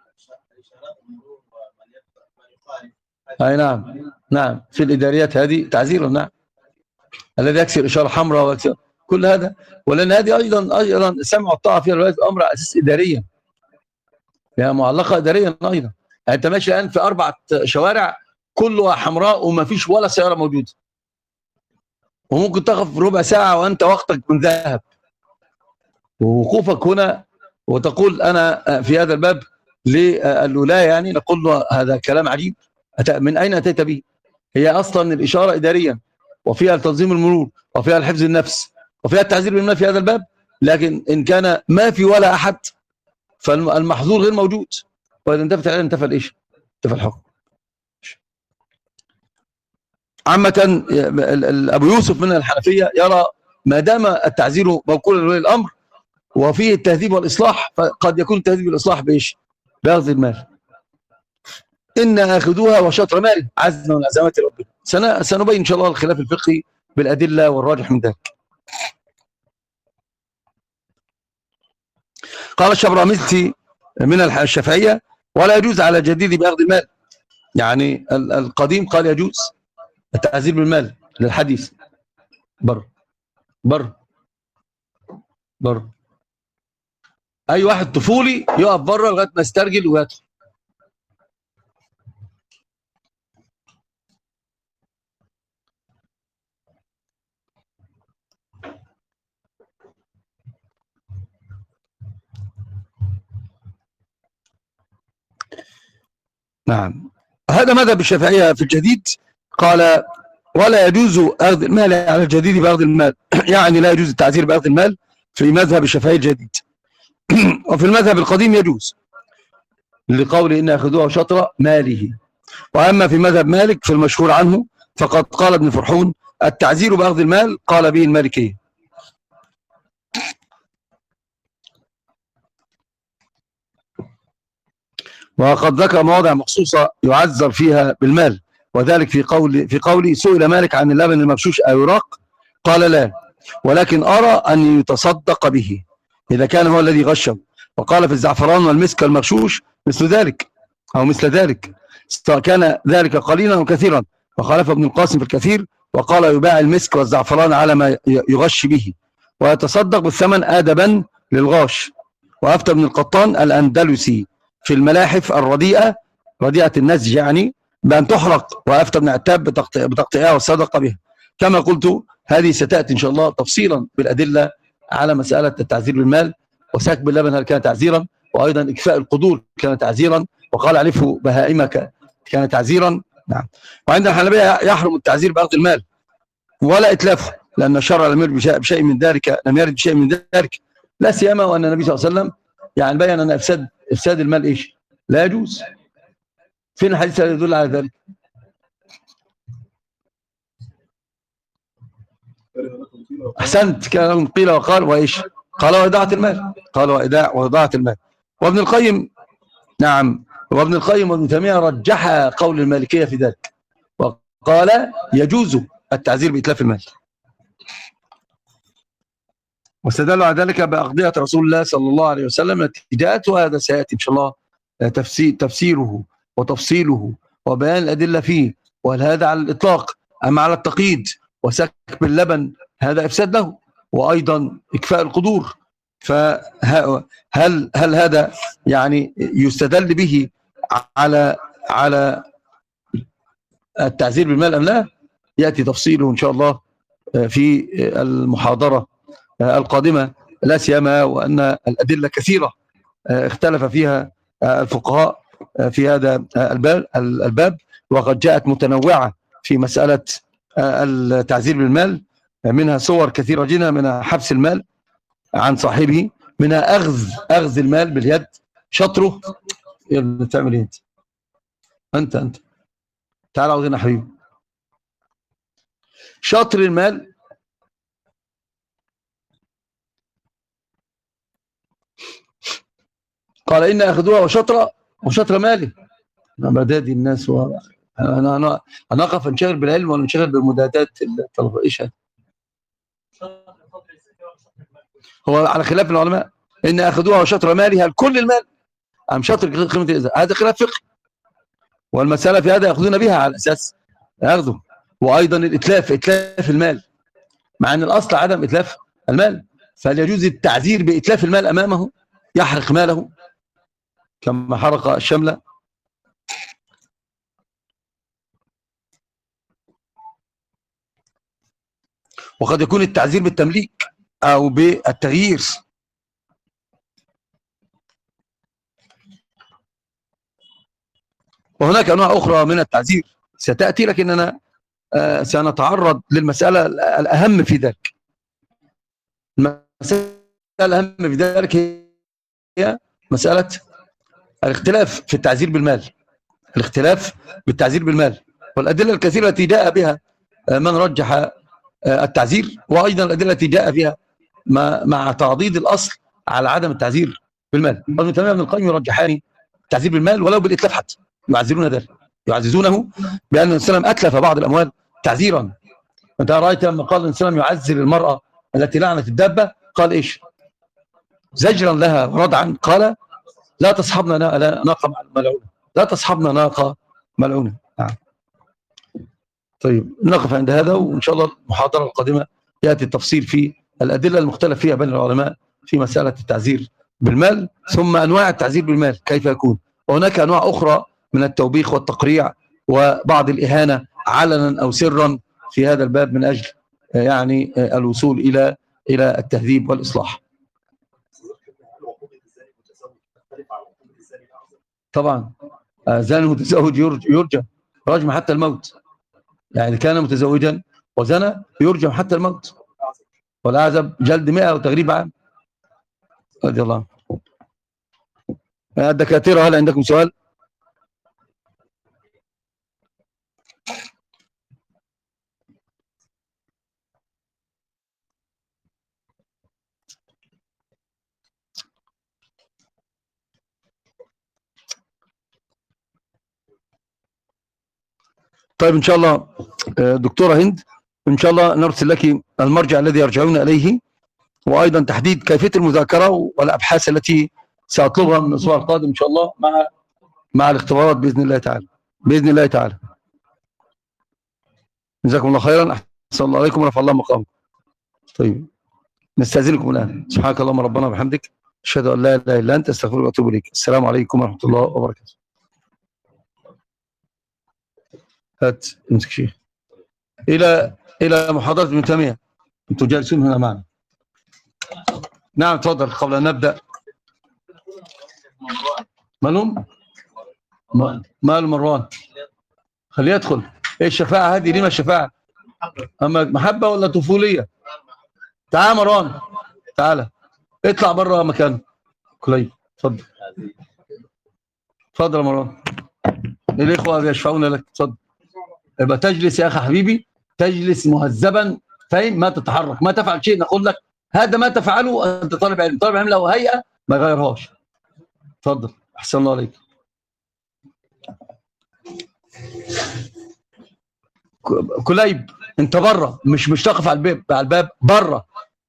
أي نعم نعم، في الإداريات هذه تعزير، نعم، الذي يكسر إشارة حمراء ويكسر كل هذا. ولأن هذه أيضا أيضا سمع والطاعة فيها رواية الأمر على أساس إداريا، يعني معلقة إداريا أيضا. يعني أنت ماشي الآن في أربعة شوارع كلها حمراء وما فيش ولا سيارة موجودة، وممكن تقف ربع ساعة وأنت وقتك من ذهب، ووقوفك هنا وتقول أنا في هذا الباب للولاية، يعني نقول له هذا كلام عجيب، من أين أتيت به؟ هي أصلا الإشارة إداريا، وفيها تنظيم المرور، وفيها الحفظ النفس، وفيها التعزير بالمال في هذا الباب. لكن إن كان ما في ولا أحد فالمحظور غير موجود، وإذا انتفت عليه انتفى الإيش؟ انتفى الحكم. عامة أبو يوسف من الحنفية يرى ما دام التعزير موكولا لولي الأمر وفيه التهذيب والإصلاح، فقد يكون التهذيب والإصلاح بإيش؟ بأخذ المال. إن آخذوها وشطر مال عزم من عزمات ربنا. سنبين إن شاء الله الخلاف الفقهي بالأدلة والراجح من ذلك. قال الشبرميسي من الشافعية: ولا يجوز على جديد بأخذ المال. يعني القديم قال يجوز التعزير بالمال للحديث. بر بر بر أي واحد طفولي يقف بره لغاية ما يسترجل ويدخل. نعم، هذا مذهب الشافعية في الجديد. قال: ولا يجوز أخذ المال على الجديد بأخذ المال. يعني لا يجوز التعزير بأخذ المال في مذهب الشافعي الجديد. وفي المذهب القديم يجوز لقول إن أخذوها شطر ماله. وأما في مذهب مالك في المشهور عنه فقد قال ابن فرحون: التعزير بأخذ المال قال به المالكية. وقد ذكر مواضع مخصوصة يعذر فيها بالمال، وذلك في قول في قولي: سئل مالك عن اللبن المغشوش أيراق؟ قال: لا، ولكن أرى أن يتصدق به إذا كان هو الذي غشه. وقال: في الزعفران والمسك المغشوش مثل ذلك أو مثل ذلك، كان ذلك قليلا وكثيرا. وخالف ابن القاسم في الكثير وقال: يباع المسك والزعفران على ما يغش به ويتصدق بالثمن آدبا للغاش. وأفتى ابن القطان الأندلسي في الملاحف الرديئة، رديئة النسج يعني، بأن تحرق. وأفتى ابن عتاب بتقطيعها والصدقة بها. كما قلت هذه ستأتي إن شاء الله تفصيلا بالأدلة على مسألة التعزير بالمال. وسكب اللبن هل كان تعزيرا؟ وأيضا إكفاء القدور كان تعزيرا؟ وقال: علفه بهائمك كان تعزيرا. نعم. وعند الحنابلة يحرم التعزير بأخذ المال ولا إتلافه، لأن الشرع لم يرد بشيء من ذلك، لم يرد بشيء من ذلك، لا سيما وأن النبي صلى الله عليه وسلم يعني بين أن إفساد إفساد المال إيش؟ لا يجوز. فين الحديث الذي يدل على ذلك؟ أحسنت، كان لهم قيل وقال وإيش؟ قال: وإضاعة المال. قال: وإضاعة المال. وابن القيم، نعم، وابن القيم وابن تيمية رجح قول المالكية في ذلك، وقال: يجوز التعزير بإتلاف المال. واستدلوا على ذلك بأقضية رسول الله صلى الله عليه وسلم التي جاءت، وهذا سيأتي إن شاء الله تفسير تفسيره وتفصيله وبيان الأدلة فيه. وهل هذا على الإطلاق أم على التقييد؟ وسكب اللبن هذا إفساد له، وأيضا إكفاء القدور. فهل هل هذا يعني يستدل به على على التعزير بالمال أم لا؟ يأتي تفصيله إن شاء الله في المحاضرة القادمة، لا سيما وأن الأدلة كثيرة اختلف فيها الفقهاء في هذا الباب، وقد جاءت متنوعة في مسألة التعزير بالمال. منها صور كثيرة جدا، منها حبس المال عن صاحبه، منها أخذ أخذ المال باليد، شطره. يا ابني تعمل ايه انت؟ انت انت تعال عاوزين يا حبيبي. شطر المال قال: إن أخذوها وشطر وشطر مالي. مدادي الناس و... أنا أنا أنا أقف أنشغل بالعلم ولا أنشغل بالمدادات الطلبة؟ إيش هذا؟ هو على خلاف العلماء إن أخذوها وشطر مالها كل المال أم شطر قيمة الإزاء، هذا خلاف فقهي. والمسألة في هذا يأخذون بها على أساس يأخذوا. وأيضا الإتلاف، إتلاف المال، مع أن الأصل عدم إتلاف المال، فهل يجوز التعزير بإتلاف المال أمامه؟ يحرق ماله كما حرق الشملة. وقد يكون التعزير بالتمليك أو بالتغيير. وهناك أنواع أخرى من التعزير ستأتي، لكننا سنتعرض للمسألة الأهم في ذلك. المسألة الأهم في ذلك هي مسألة الاختلاف في التعزير بالمال، الاختلاف بالتعزير بالمال، والأدلة الكثيرة التي جاء بها من رجح التعزير، وأيضا الأدلة التي جاء فيها مع تعضيد الأصل على عدم التعزير بالمال. ابن تيمية وابن القيم يرجحان التعزير بالمال ولو بالإتلاف حتى، يعززون ذلك، يعززونه بأن النبي صلى الله عليه وسلم أتلف بعض الأموال تعزيرا. أنت رأيت لما قال النبي صلى الله عليه وسلم يعزل المرأة التي لعنت الدابة قال إيش؟ زجرا لها وردعا قال لا تصحبنا ناقة ملعونة، لا تصحبنا ناقة ملعونة. نعم. طيب نقف عند هذا، وإن شاء الله المحاضرة القادمة يأتي التفصيل في الأدلة المختلف فيها بين العلماء في مسألة التعزير بالمال، ثم أنواع التعزير بالمال كيف يكون، وهناك أنواع أخرى من التوبيخ والتقريع وبعض الإهانة علنا أو سرا في هذا الباب من أجل يعني الوصول إلى إلى التهذيب والإصلاح. طبعا زاني متزوج يرجم رجم حتى الموت، يعني كان متزوجا وزنى يرجم حتى الموت، والأعزب جلد مئة وتغريب عام رضي الله عنه. الدكاترة هل عندكم سؤال؟ طيب إن شاء الله دكتورة هند، إن شاء الله نرسل لك المرجع الذي يرجعون إليه، وأيضا تحديد كيفية المذاكرة والأبحاث التي سأطلبها من الأسبوع القادم إن شاء الله مع مع الاختبارات بإذن الله تعالى، بإذن الله تعالى. جزاكم الله خيرا، أحسن الله عليكم ورفع الله مقامكم. طيب نستأذنكم الآن. سبحانك اللهم ربنا وبحمدك، أشهد أن لا إله إلا أنت، أستغفرك وأتوب إليك. السلام عليكم ورحمة الله وبركاته. هات امسك شيء إلى إلى محاضرة ابن تيمية، أنتم جالسون هنا معنا. نعم تفضل قبل أن نبدأ. مالهم؟ مال مروان؟ خليه يدخل. ايه الشفاعة هذه؟ ليه ما الشفاعة؟ أما محبة ولا طفولية؟ تعال مروان، تعال اطلع بره مكانه. كليب اتفضل، اتفضل يا مروان. الإخوة يشفعون لك، اتفضل. يبقى تجلس يا أخي حبيبي، تجلس مهذبا، فاهم؟ ما تتحرك، ما تفعل شيء نقول لك هذا ما تفعله أنت طالب علم. طالب علم له هيئة ما يغيرهاش. اتفضل، أحسن الله عليك. كليب انت بره، مش مش تقف على الباب، على الباب بره.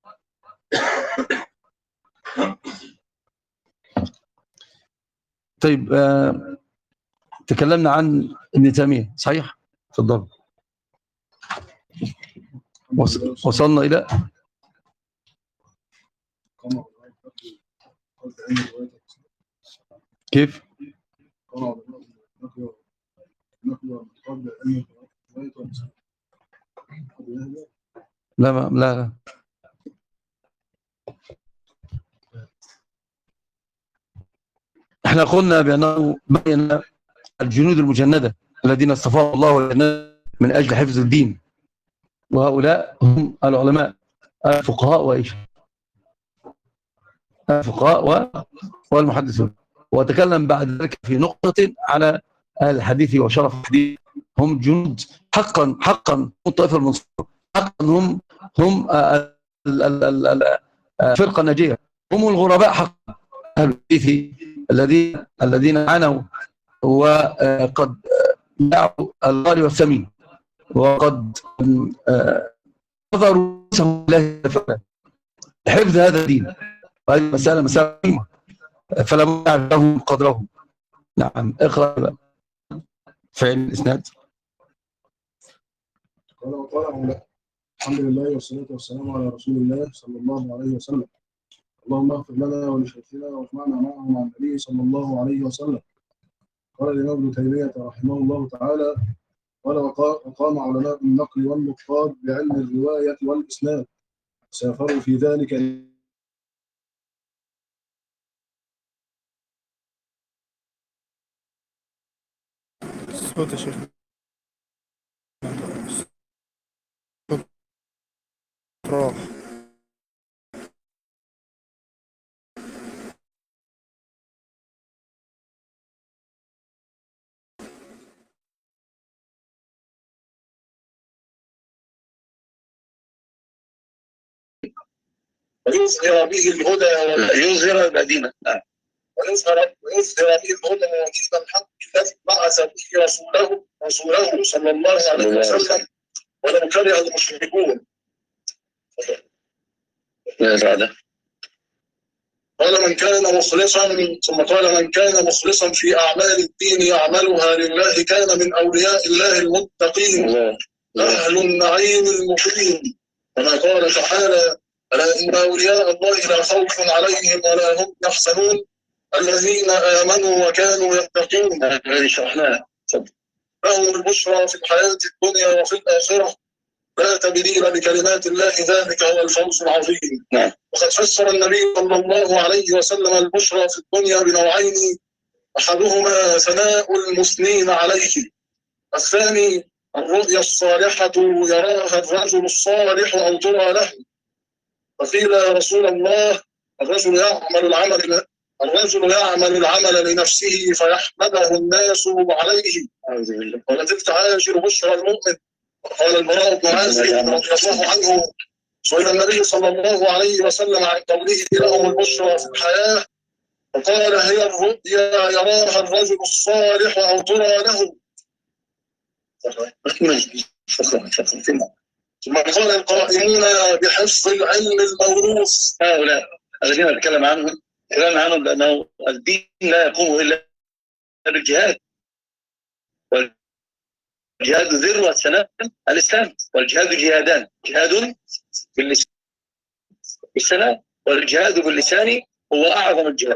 طيب آه، تكلمنا عن ابن تيمية صحيح؟ تفضل. وصلنا إلى كيف؟ لا لا لا احنا قلنا بأنه بين الجنود المجندة الذين اصطفاهم الله من أجل حفظ الدين، وهؤلاء هم العلماء الفقهاء وإيش؟ الفقهاء والمحدثون. وتكلم بعد ذلك في نقطة على الحديث وشرف الحديث، هم جنود حقا، حقا الطائفة المنصورة، حقا هم هم الفرقة الناجية، هم الغرباء حقا، أهل الحديث الذين الذين عانوا وقد باعوا الغالي والثمين، وقد نظروا الله لحفظ هذا الدين. وهذه مسألة مسألة مهمة، فلا بد لهم قدرهم. نعم اقرأ فعل الإسناد. قال وقال الحمد لله والصلاة والسلام على رسول الله صلى الله عليه وسلم. اللهم اغفر لنا ولشيخنا واجمعنا معه مع النبي صلى الله عليه وسلم. قال الإمام ابن تيمية رحمه الله تعالى: قال وقام علماء النقل والنقاد بعلم الرواية والإسناد، سافروا في ذلك صوت يا شيخ. راح يظهر به الهدى، يظهر المدينة. ويظهر ويظهر منهم دين الحق الذي بعث به رسوله رسوله صلى الله عليه وسلم ولو كره المشركون. قال من كان مخلصا ثم قال من كان مخلصا في أعمال الدين يعملها لله كان من أولياء الله المتقين أهل النعيم المقيم، كما قال تعالى ألا إن أولياء الله لا خوف عليهم ولا هم يحزنون الذين آمنوا وكانوا يتقون. هذه شرحناها. لهم البشرى في الحياة الدنيا وفي الآخرة لا تبديل لكلمات الله ذلك هو الفوز العظيم. نعم. وقد فسر النبي صلى الله عليه وسلم البشرى في الدنيا بنوعين، أحدهما ثناء المثنين عليه، الثاني الرؤيا الصالحة يراها الرجل الصالح أو ترى له. فقيل يا رسول الله الرجل يعمل العمل الرجل يعمل العمل لنفسه فيحمده الناس عليه ولتلك عاجل بشرى المؤمن. قال البراء بن عازب رضي الله عنه سئل النبي صلى الله عليه وسلم عن قوله لهم البشرى في الحياة فقال هي الرؤيا يراها الرجل الصالح أو ترى له. ثم قال القائمون بحفظ العلم الموروث هؤلاء الذين نتكلم عنهم كلام عنهم لأنه الدين لا يقوم إلا بالجهاد، والجهاد ذروة سنام الإسلام، والجهاد جهادان، جهاد باللسان والجهاد باللسان هو أعظم الجهاد.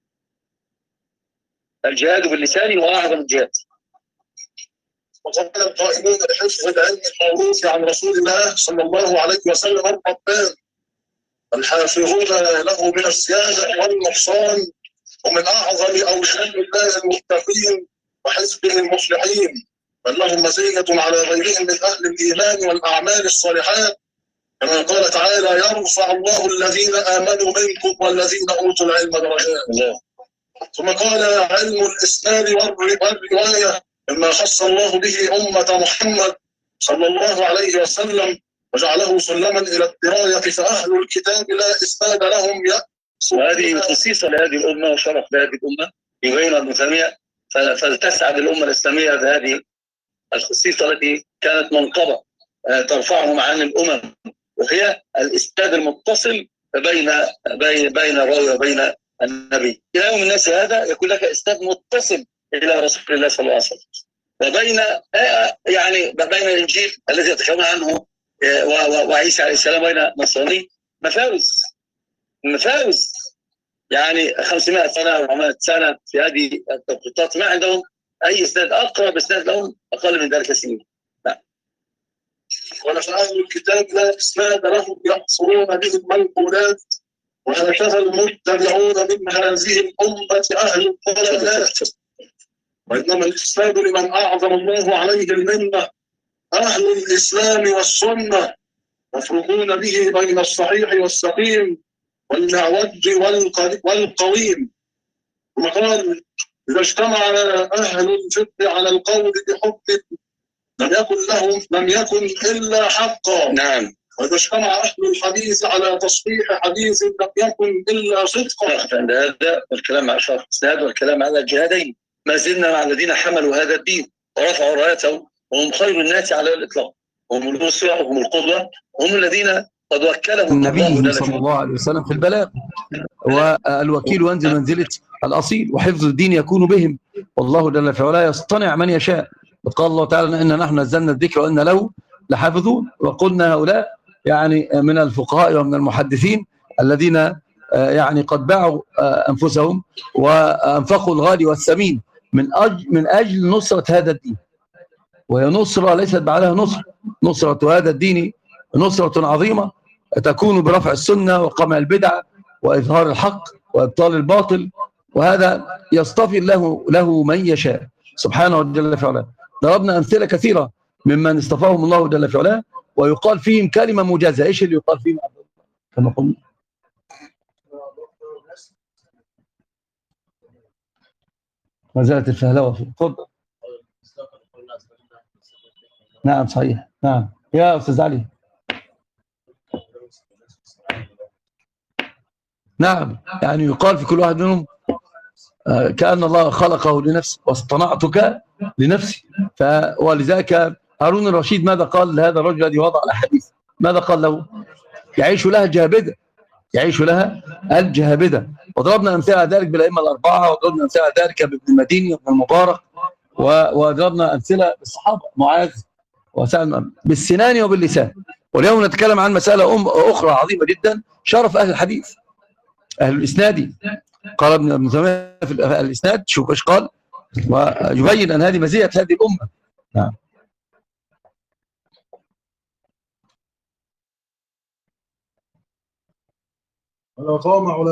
الجهاد باللسان هو أعظم الجهاد. وقال القائمون بحفظ العلم الموروث عن رسول الله صلى الله عليه وسلم الربان الحافظون له من الزيادة والنقصان ومن أعظم أولياء الله المتقين وحزبه المفلحين، بل لهم مزية على غيرهم من أهل الإيمان والأعمال الصالحات، كما قال تعالى يرفع الله الذين آمنوا منكم والذين أوتوا العلم درجات. ثم قال علم الإسناد والرواية مما خص الله به أمة محمد صلى الله عليه وسلم وجعله سلما إلى الدراية، فأهل الكتاب لا إسناد لهم يأس. وهذه خصيصة لهذه الأمة وشرف لهذه الأمة يبين ابن تيمية، فلتسعد الأمة الإسلامية بهذه الخصيصة التي كانت منقبة ترفعهم عن الأمم، وهي الإسناد المتصل بين بين بين الراوي وبين النبي. إلى يوم الناس هذا يكون لك إسناد متصل إلى رسول الله صلى الله عليه وسلم، وبين يعني بين الإنجيل الذي يتكلم عنه وعيسى عليه السلام بين نصراني مفاوز مفاوز يعني خمسمائة سنة أو أربعمائة سنة في هذه التوقيتات، ما عندهم أي إسناد أقرب إسناد لهم أقل من ذلك سنين. ونفعل الكتاب لا إسناد لهم يحصرون به المنقولات، وهكذا المتبعون من هذه الأمة أهل الضلالات، وإنما الإسناد لمن أعظم الله عليه المنة أهل الإسلام والسنة، يفرقون به بين الصحيح والسقيم والمعوج والقويم. ثم قال إذا اجتمع أهل الفقه على القول بحق لم يكن لهم لم يكن إلا حقا. نعم. وإذا اجتمع أهل الحديث على تصحيح حديث لم يكن إلا صدقا. عند هذا الكلام على شرح الإسناد والكلام على الجهادين ما زلنا مع الذين حملوا هذا الدين ورفعوا رايته، وهم خير الناس على الإطلاق، هم الأسوة وهم القدوة، هم الذين قد وكلهم النبي صلى الله عليه وسلم في البلاغ، والوكيل ينزل منزلة الأصيل، وحفظ الدين يكون بهم، والله جل في علاه يصطنع من يشاء. قال الله تعالى إن نحن نزلنا الذكر وإن له لحافظون. وقلنا هؤلاء يعني من الفقهاء ومن المحدثين الذين يعني قد باعوا أنفسهم وأنفقوا الغالي والثمين من أجل من أجل نصرة هذا الدين، وهي نصرة ليست بعدها نصرة. نصرة هذا الدين نصرة عظيمة تكون برفع السنة وقمع البدع وإظهار الحق وإبطال الباطل، وهذا يصطفي له له من يشاء سبحانه جل في علاه. ضربنا أمثلة كثيرة ممن اصطفاهم الله جل في علاه ويقال فيهم كلمة مجازة. إيش اللي يقال فيهم كما قلنا؟ ما زالت الفهلوة في تفضل. نعم صحيح. نعم يا أستاذ علي. نعم يعني يقال في كل واحد منهم كأن الله خلقه لنفسه واصطنعتك لنفسي. ولذلك هارون الرشيد ماذا قال لهذا الرجل الذي وضع الأحاديث؟ ماذا قال له؟ يعيش لها جهابدة، يعيش لها الجهابدة. وضربنا أمثلة على ذلك بالأئمة الأربعة، وضربنا أمثلة على ذلك بابن المديني وابن المبارك، وضربنا أمثلة بالصحابة معاذ وسلمى بالسنان وباللسان. واليوم نتكلم عن مسألة أم أخرى عظيمة جدا، شرف أهل الحديث، أهل الإسناد. قال ابن تيمية في الإسناد، شوف ايش قال، ويبين أن هذه مزية هذه الأمة. نعم. ولو قام